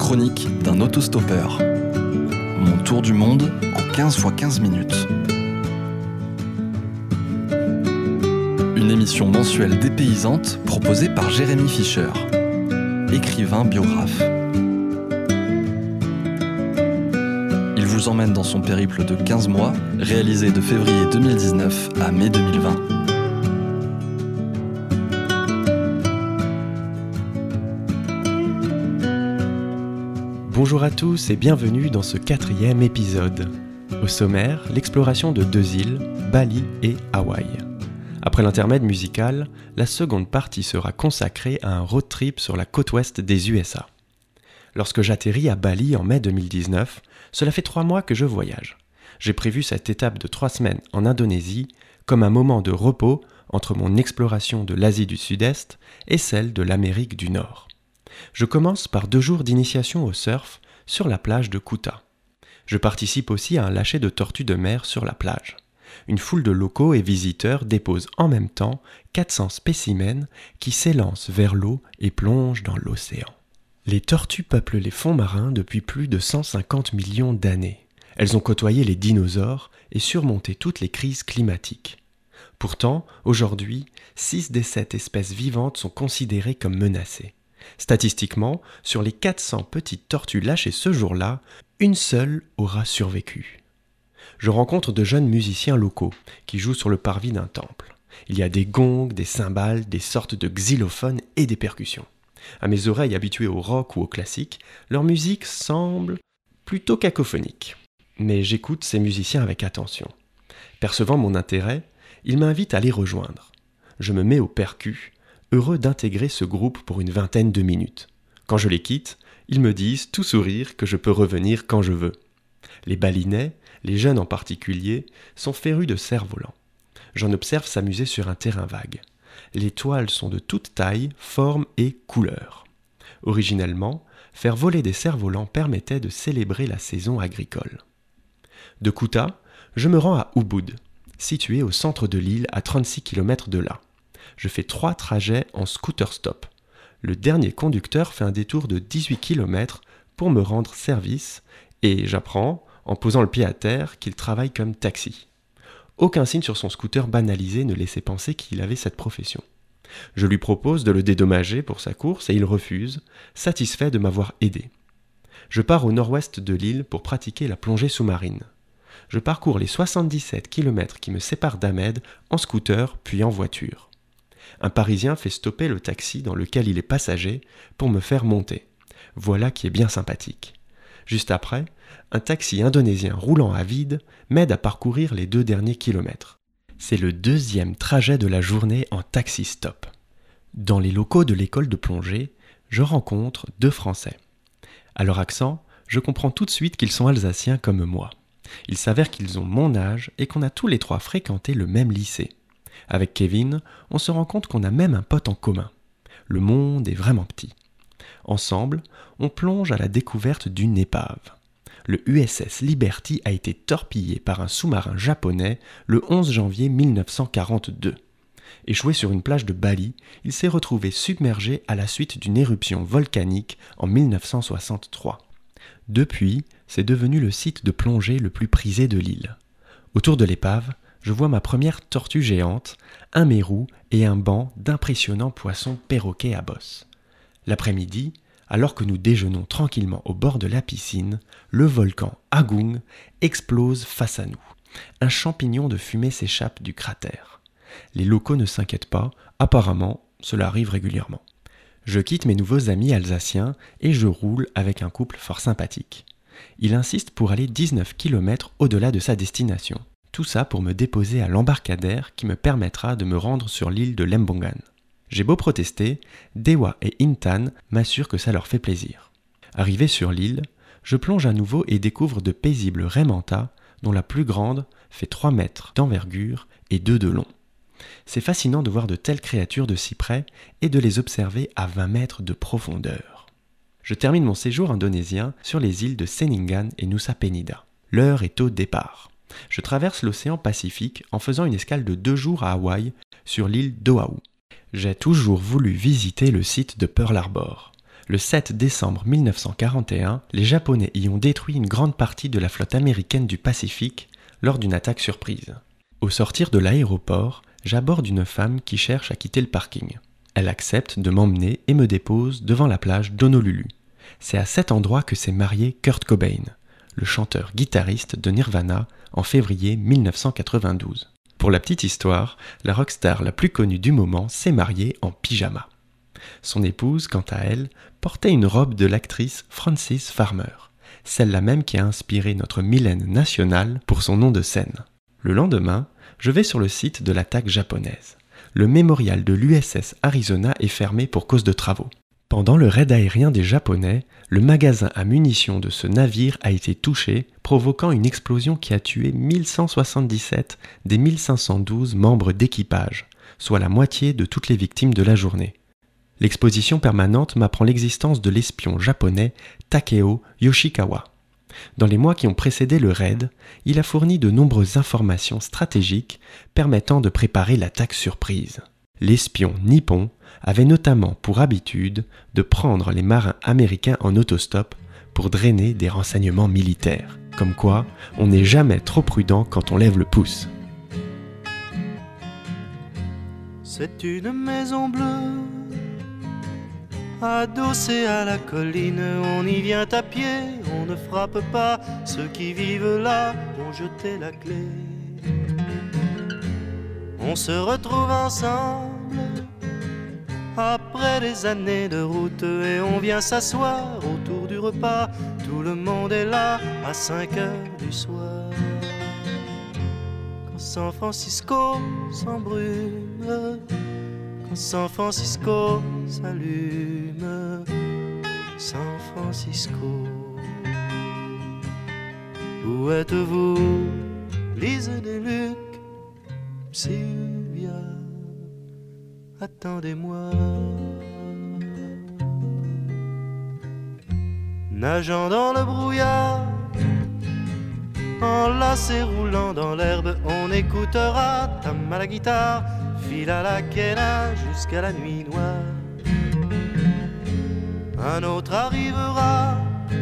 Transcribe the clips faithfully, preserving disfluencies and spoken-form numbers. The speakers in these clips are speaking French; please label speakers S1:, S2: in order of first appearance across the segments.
S1: chronique d'un autostoppeur. Mon tour du monde en quinze fois quinze minutes. Une émission mensuelle dépaysante proposée par Jérémy Fischer, écrivain biographe. Il vous emmène dans son périple de quinze mois, réalisé de février deux mille dix-neuf à mai deux mille vingt.
S2: Bonjour à tous et bienvenue dans ce quatrième épisode. Au sommaire, l'exploration de deux îles, Bali et Hawaï. Après l'intermède musical, la seconde partie sera consacrée à un road trip sur la côte ouest des U S A. Lorsque j'atterris à Bali en mai deux mille dix-neuf, cela fait trois mois que je voyage. J'ai prévu cette étape de trois semaines en Indonésie comme un moment de repos entre mon exploration de l'Asie du Sud-Est et celle de l'Amérique du Nord. Je commence par deux jours d'initiation au surf sur la plage de Kuta. Je participe aussi à un lâcher de tortues de mer sur la plage. Une foule de locaux et visiteurs dépose en même temps quatre cents spécimens qui s'élancent vers l'eau et plongent dans l'océan. Les tortues peuplent les fonds marins depuis plus de cent cinquante millions d'années. Elles ont côtoyé les dinosaures et surmonté toutes les crises climatiques. Pourtant, aujourd'hui, six des sept espèces vivantes sont considérées comme menacées. Statistiquement, sur les quatre cents petites tortues lâchées ce jour-là, une seule aura survécu. Je rencontre de jeunes musiciens locaux qui jouent sur le parvis d'un temple. Il y a des gongs, des cymbales, des sortes de xylophones et des percussions. À mes oreilles habituées au rock ou au classique, leur musique semble plutôt cacophonique. Mais j'écoute ces musiciens avec attention. Percevant mon intérêt, ils m'invitent à les rejoindre. Je me mets au percu, heureux d'intégrer ce groupe pour une vingtaine de minutes. Quand je les quitte, ils me disent, tout sourire, que je peux revenir quand je veux. Les Balinais, les jeunes en particulier, sont férus de cerfs-volants. J'en observe s'amuser sur un terrain vague. Les toiles sont de toutes tailles, formes et couleurs. Originellement, faire voler des cerfs-volants permettait de célébrer la saison agricole. De Kuta, je me rends à Ubud, situé au centre de l'île à trente-six kilomètres de là. Je fais trois trajets en scooter stop. Le dernier conducteur fait un détour de dix-huit kilomètres pour me rendre service et j'apprends, en posant le pied à terre, qu'il travaille comme taxi. Aucun signe sur son scooter banalisé ne laissait penser qu'il avait cette profession. Je lui propose de le dédommager pour sa course et il refuse, satisfait de m'avoir aidé. Je pars au nord-ouest de l'île pour pratiquer la plongée sous-marine. Je parcours les soixante-dix-sept kilomètres qui me séparent d'Ahmed en scooter puis en voiture. Un Parisien fait stopper le taxi dans lequel il est passager pour me faire monter. Voilà qui est bien sympathique. Juste après, un taxi indonésien roulant à vide m'aide à parcourir les deux derniers kilomètres. C'est le deuxième trajet de la journée en taxi-stop. Dans les locaux de l'école de plongée, je rencontre deux Français. À leur accent, je comprends tout de suite qu'ils sont alsaciens comme moi. Il s'avère qu'ils ont mon âge et qu'on a tous les trois fréquenté le même lycée. Avec Kevin, on se rend compte qu'on a même un pote en commun. Le monde est vraiment petit. Ensemble, on plonge à la découverte d'une épave. Le U S S Liberty a été torpillé par un sous-marin japonais le onze janvier mille neuf cent quarante-deux. Échoué sur une plage de Bali, il s'est retrouvé submergé à la suite d'une éruption volcanique en mille neuf cent soixante-trois. Depuis, c'est devenu le site de plongée le plus prisé de l'île. Autour de l'épave, je vois ma première tortue géante, un mérou et un banc d'impressionnants poissons perroquets à bosse. L'après-midi, alors que nous déjeunons tranquillement au bord de la piscine, le volcan Agung explose face à nous. Un champignon de fumée s'échappe du cratère. Les locaux ne s'inquiètent pas, apparemment, cela arrive régulièrement. Je quitte mes nouveaux amis alsaciens et je roule avec un couple fort sympathique. Il insiste pour aller dix-neuf kilomètres au-delà de sa destination. Tout ça pour me déposer à l'embarcadère qui me permettra de me rendre sur l'île de Lembongan. J'ai beau protester, Dewa et Intan m'assurent que ça leur fait plaisir. Arrivé sur l'île, je plonge à nouveau et découvre de paisibles raies manta, dont la plus grande fait trois mètres d'envergure et deux de long. C'est fascinant de voir de telles créatures de si près et de les observer à vingt mètres de profondeur. Je termine mon séjour indonésien sur les îles de Seningan et Nusa Penida. L'heure est au départ. Je traverse l'océan Pacifique en faisant une escale de deux jours à Hawaï, sur l'île d'Oahu. J'ai toujours voulu visiter le site de Pearl Harbor. Le sept décembre mille neuf cent quarante et un, les Japonais y ont détruit une grande partie de la flotte américaine du Pacifique lors d'une attaque surprise. Au sortir de l'aéroport, j'aborde une femme qui cherche à quitter le parking. Elle accepte de m'emmener et me dépose devant la plage d'Honolulu. C'est à cet endroit que s'est marié Kurt Cobain, le chanteur-guitariste de Nirvana, en février mille neuf cent quatre-vingt-douze. Pour la petite histoire, la rockstar la plus connue du moment s'est mariée en pyjama. Son épouse, quant à elle, portait une robe de l'actrice Frances Farmer, celle-là même qui a inspiré notre Mylène nationale pour son nom de scène. Le lendemain, je vais sur le site de l'attaque japonaise. Le mémorial de l'U S S Arizona est fermé pour cause de travaux. Pendant le raid aérien des Japonais, le magasin à munitions de ce navire a été touché, provoquant une explosion qui a tué mille cent soixante-dix-sept des mille cinq cent douze membres d'équipage, soit la moitié de toutes les victimes de la journée. L'exposition permanente m'apprend l'existence de l'espion japonais Takeo Yoshikawa. Dans les mois qui ont précédé le raid, il a fourni de nombreuses informations stratégiques permettant de préparer l'attaque surprise. L'espion nippon avait notamment pour habitude de prendre les marins américains en autostop pour drainer des renseignements militaires. Comme quoi, on n'est jamais trop prudent quand on lève le pouce.
S3: C'est une maison bleue, adossée à la colline, on y vient à pied, on ne frappe pas, ceux qui vivent là ont jeté la clé. On se retrouve ensemble après des années de route et on vient s'asseoir autour du repas. Tout le monde est là à cinq heures du soir. Quand San Francisco s'embrume, quand San Francisco s'allume, San Francisco. Où êtes-vous, Lise Deluc, Sylvia? Attendez-moi. Nageant dans le brouillard, enlacé roulant dans l'herbe, on écoutera Tam à la guitare, fil à la quena jusqu'à la nuit noire. Un autre arrivera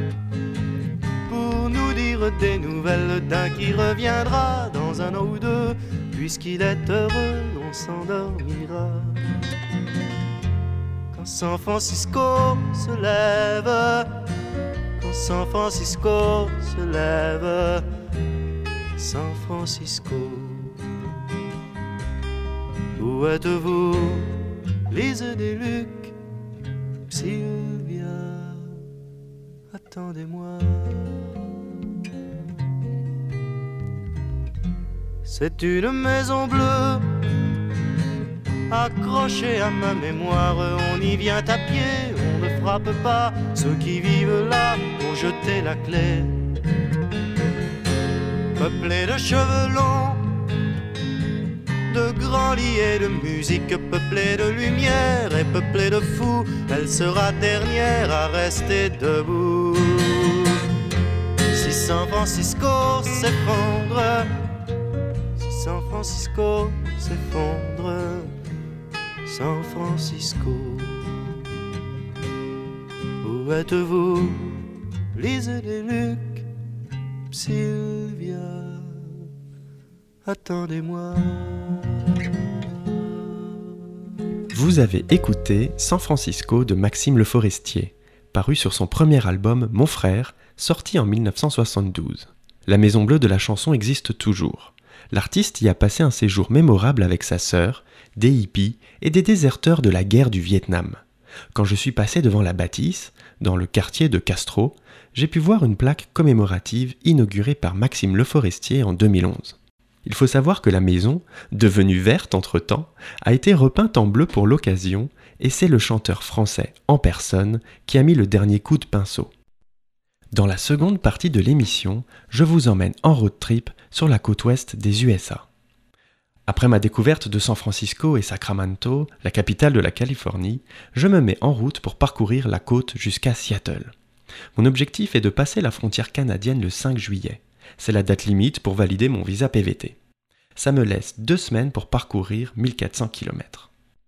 S3: pour nous dire des nouvelles d'un qui reviendra dans un an ou deux. Puisqu'il est heureux, on s'endormira. Quand San Francisco se lève, quand San Francisco se lève, San Francisco. Où êtes-vous, Lise Deluc, Sylvia? Attendez-moi. C'est une maison bleue, accrochée à ma mémoire. On y vient à pied, on ne frappe pas. Ceux qui vivent là ont jeté la clé. Peuplée de cheveux longs, de grands lits et de musique, peuplée de lumière et peuplée de fous, elle sera dernière à rester debout. Si San Francisco s'effondre, San Francisco s'effondre, San Francisco. Où êtes-vous, Lise Deluc, Sylvia? Attendez-moi.
S2: Vous avez écouté San Francisco de Maxime Le Forestier, paru sur son premier album Mon Frère, sorti en mille neuf cent soixante-douze. La Maison Bleue de la chanson existe toujours. L'artiste y a passé un séjour mémorable avec sa sœur, des hippies et des déserteurs de la guerre du Vietnam. Quand je suis passé devant la bâtisse, dans le quartier de Castro, j'ai pu voir une plaque commémorative inaugurée par Maxime Le Forestier en deux mille onze. Il faut savoir que la maison, devenue verte entre-temps, a été repeinte en bleu pour l'occasion et c'est le chanteur français en personne qui a mis le dernier coup de pinceau. Dans la seconde partie de l'émission, je vous emmène en road trip sur la côte ouest des U S A. Après ma découverte de San Francisco et Sacramento, la capitale de la Californie, je me mets en route pour parcourir la côte jusqu'à Seattle. Mon objectif est de passer la frontière canadienne le cinq juillet. C'est la date limite pour valider mon visa P V T. Ça me laisse deux semaines pour parcourir mille quatre cents kilomètres.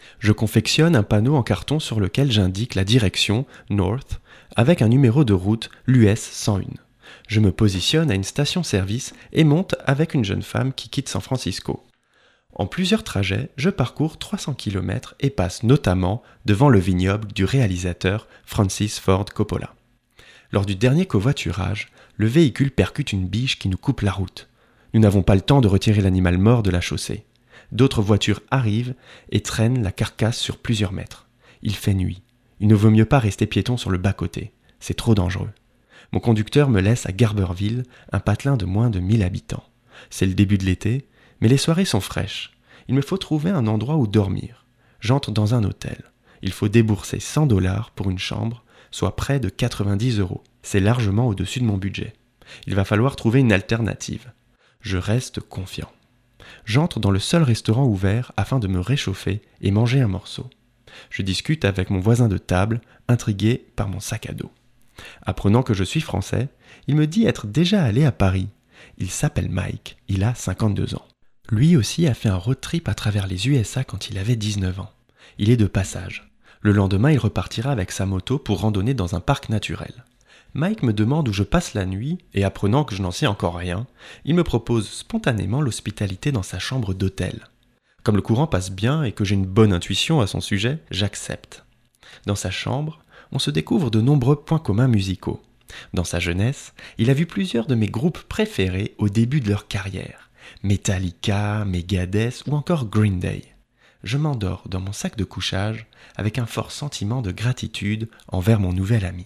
S2: Je confectionne un panneau en carton sur lequel j'indique la direction North avec un numéro de route, l'U S cent un. Je me positionne à une station-service et monte avec une jeune femme qui quitte San Francisco. En plusieurs trajets, je parcours trois cents kilomètres et passe notamment devant le vignoble du réalisateur Francis Ford Coppola. Lors du dernier covoiturage, le véhicule percute une biche qui nous coupe la route. Nous n'avons pas le temps de retirer l'animal mort de la chaussée. D'autres voitures arrivent et traînent la carcasse sur plusieurs mètres. Il fait nuit. Il ne vaut mieux pas rester piéton sur le bas-côté. C'est trop dangereux. Mon conducteur me laisse à Garberville, un patelin de moins de mille habitants. C'est le début de l'été, mais les soirées sont fraîches. Il me faut trouver un endroit où dormir. J'entre dans un hôtel. Il faut débourser cent dollars pour une chambre, soit près de quatre-vingt-dix euros. C'est largement au-dessus de mon budget. Il va falloir trouver une alternative. Je reste confiant. J'entre dans le seul restaurant ouvert afin de me réchauffer et manger un morceau. Je discute avec mon voisin de table, intrigué par mon sac à dos. Apprenant que je suis français, il me dit être déjà allé à Paris. Il s'appelle Mike, il a cinquante-deux ans. Lui aussi a fait un road trip à travers les U S A quand il avait dix-neuf ans. Il est de passage. Le lendemain, il repartira avec sa moto pour randonner dans un parc naturel. Mike me demande où je passe la nuit et apprenant que je n'en sais encore rien, il me propose spontanément l'hospitalité dans sa chambre d'hôtel. Comme le courant passe bien et que j'ai une bonne intuition à son sujet, j'accepte. Dans sa chambre, on se découvre de nombreux points communs musicaux. Dans sa jeunesse, il a vu plusieurs de mes groupes préférés au début de leur carrière. Metallica, Megadeth ou encore Green Day. Je m'endors dans mon sac de couchage avec un fort sentiment de gratitude envers mon nouvel ami.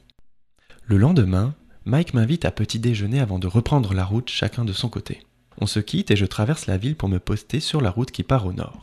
S2: Le lendemain, Mike m'invite à petit déjeuner avant de reprendre la route chacun de son côté. On se quitte et je traverse la ville pour me poster sur la route qui part au nord.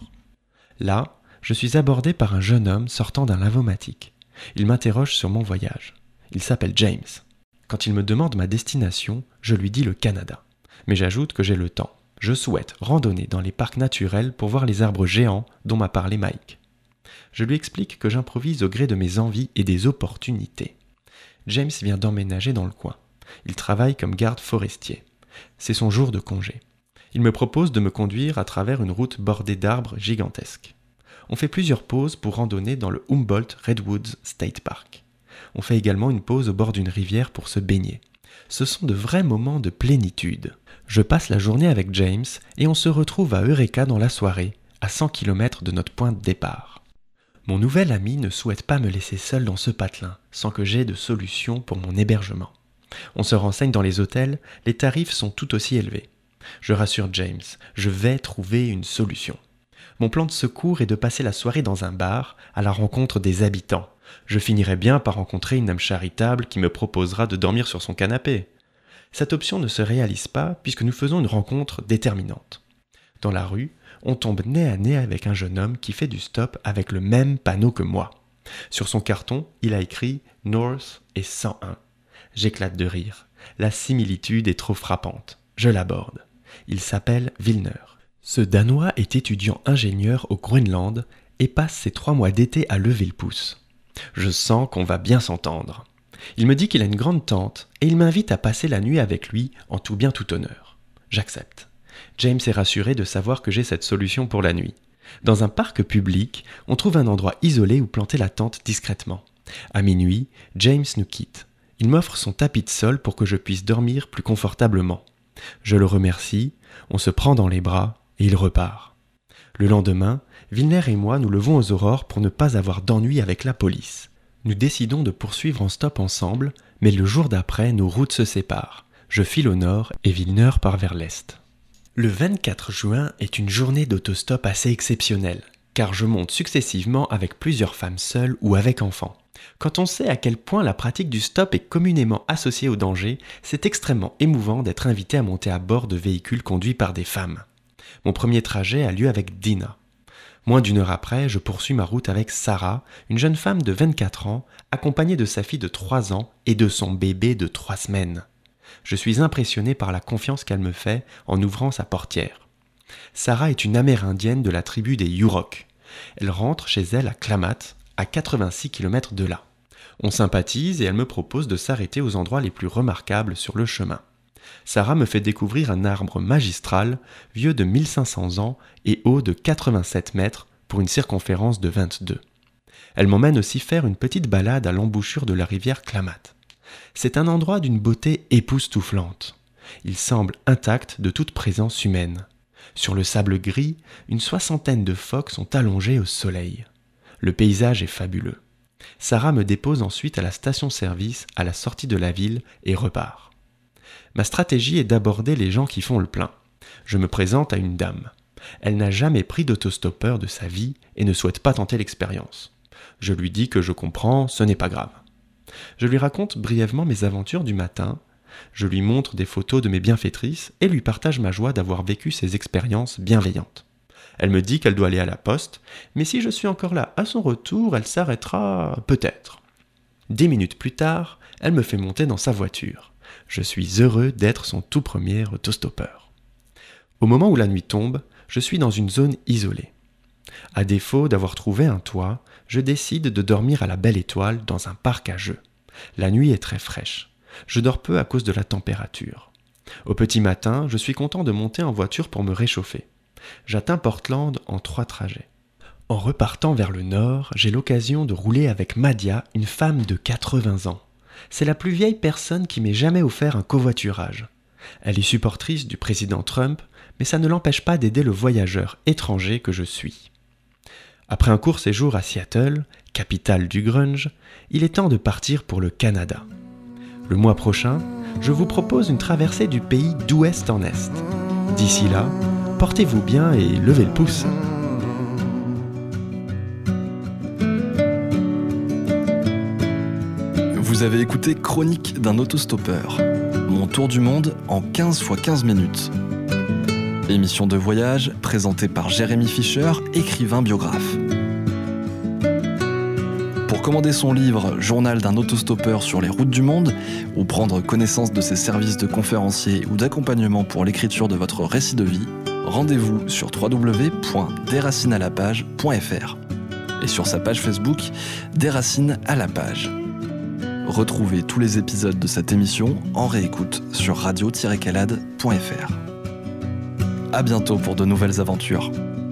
S2: Là, je suis abordé par un jeune homme sortant d'un lavomatique. Il m'interroge sur mon voyage. Il s'appelle James. Quand il me demande ma destination, je lui dis le Canada. Mais j'ajoute que j'ai le temps. Je souhaite randonner dans les parcs naturels pour voir les arbres géants dont m'a parlé Mike. Je lui explique que j'improvise au gré de mes envies et des opportunités. James vient d'emménager dans le coin. Il travaille comme garde forestier. C'est son jour de congé. Il me propose de me conduire à travers une route bordée d'arbres gigantesques. On fait plusieurs pauses pour randonner dans le Humboldt Redwoods State Park. On fait également une pause au bord d'une rivière pour se baigner. Ce sont de vrais moments de plénitude. Je passe la journée avec James et on se retrouve à Eureka dans la soirée, à cent kilomètres de notre point de départ. Mon nouvel ami ne souhaite pas me laisser seul dans ce patelin, sans que j'aie de solution pour mon hébergement. On se renseigne dans les hôtels, les tarifs sont tout aussi élevés. Je rassure James, je vais trouver une solution. Mon plan de secours est de passer la soirée dans un bar, à la rencontre des habitants. Je finirai bien par rencontrer une âme charitable qui me proposera de dormir sur son canapé. Cette option ne se réalise pas puisque nous faisons une rencontre déterminante. Dans la rue, on tombe nez à nez avec un jeune homme qui fait du stop avec le même panneau que moi. Sur son carton, il a écrit « North et cent un ». J'éclate de rire. La similitude est trop frappante. Je l'aborde. Il s'appelle Vilner. Ce Danois est étudiant ingénieur au Groenland et passe ses trois mois d'été à lever le pouce. Je sens qu'on va bien s'entendre. Il me dit qu'il a une grande tente et il m'invite à passer la nuit avec lui en tout bien tout honneur. J'accepte. James est rassuré de savoir que j'ai cette solution pour la nuit. Dans un parc public, on trouve un endroit isolé où planter la tente discrètement. À minuit, James nous quitte. Il m'offre son tapis de sol pour que je puisse dormir plus confortablement. Je le remercie, on se prend dans les bras et il repart. Le lendemain, Vilner et moi nous levons aux aurores pour ne pas avoir d'ennui avec la police. Nous décidons de poursuivre en stop ensemble, mais le jour d'après, nos routes se séparent. Je file au nord et Vilner part vers l'est. Le vingt-quatre juin est une journée d'autostop assez exceptionnelle, car je monte successivement avec plusieurs femmes seules ou avec enfants. Quand on sait à quel point la pratique du stop est communément associée au danger, c'est extrêmement émouvant d'être invité à monter à bord de véhicules conduits par des femmes. Mon premier trajet a lieu avec Dina. Moins d'une heure après, je poursuis ma route avec Sarah, une jeune femme de vingt-quatre ans, accompagnée de sa fille de trois ans et de son bébé de trois semaines. Je suis impressionné par la confiance qu'elle me fait en ouvrant sa portière. Sarah est une Amérindienne de la tribu des Yurok. Elle rentre chez elle à Klamath, à quatre-vingt-six kilomètres de là. On sympathise et elle me propose de s'arrêter aux endroits les plus remarquables sur le chemin. Sarah me fait découvrir un arbre magistral, vieux de mille cinq cents ans et haut de quatre-vingt-sept mètres, pour une circonférence de vingt-deux. Elle m'emmène aussi faire une petite balade à l'embouchure de la rivière Klamath. C'est un endroit d'une beauté époustouflante. Il semble intact de toute présence humaine. Sur le sable gris, une soixantaine de phoques sont allongés au soleil. Le paysage est fabuleux. Sarah me dépose ensuite à la station-service à la sortie de la ville et repart. Ma stratégie est d'aborder les gens qui font le plein. Je me présente à une dame. Elle n'a jamais pris d'autostoppeur de sa vie et ne souhaite pas tenter l'expérience. Je lui dis que je comprends, ce n'est pas grave. Je lui raconte brièvement mes aventures du matin, je lui montre des photos de mes bienfaitrices et lui partage ma joie d'avoir vécu ces expériences bienveillantes. Elle me dit qu'elle doit aller à la poste, mais si je suis encore là à son retour, elle s'arrêtera peut-être. Dix minutes plus tard, elle me fait monter dans sa voiture. Je suis heureux d'être son tout premier autostoppeur. Au moment où la nuit tombe, je suis dans une zone isolée. À défaut d'avoir trouvé un toit, je décide de dormir à la Belle Étoile dans un parc à jeux. La nuit est très fraîche. Je dors peu à cause de la température. Au petit matin, je suis content de monter en voiture pour me réchauffer. J'atteins Portland en trois trajets. En repartant vers le nord, j'ai l'occasion de rouler avec Madia, une femme de quatre-vingts ans. C'est la plus vieille personne qui m'ait jamais offert un covoiturage. Elle est supportrice du président Trump, mais ça ne l'empêche pas d'aider le voyageur étranger que je suis. Après un court séjour à Seattle, capitale du grunge, il est temps de partir pour le Canada. Le mois prochain, je vous propose une traversée du pays d'ouest en est. D'ici là, portez-vous bien et levez le pouce.
S1: Vous avez écouté Chronique d'un autostoppeur. Mon tour du monde en quinze fois quinze minutes. Émission de voyage présentée par Jérémy Fischer, écrivain biographe. Pour commander son livre « Journal d'un autostoppeur sur les routes du monde » ou prendre connaissance de ses services de conférencier ou d'accompagnement pour l'écriture de votre récit de vie, rendez-vous sur w w w point déracinealapage point f r et sur sa page Facebook « Des Racines à la page ». Retrouvez tous les épisodes de cette émission en réécoute sur radio tiret calade point f r. À bientôt pour de nouvelles aventures.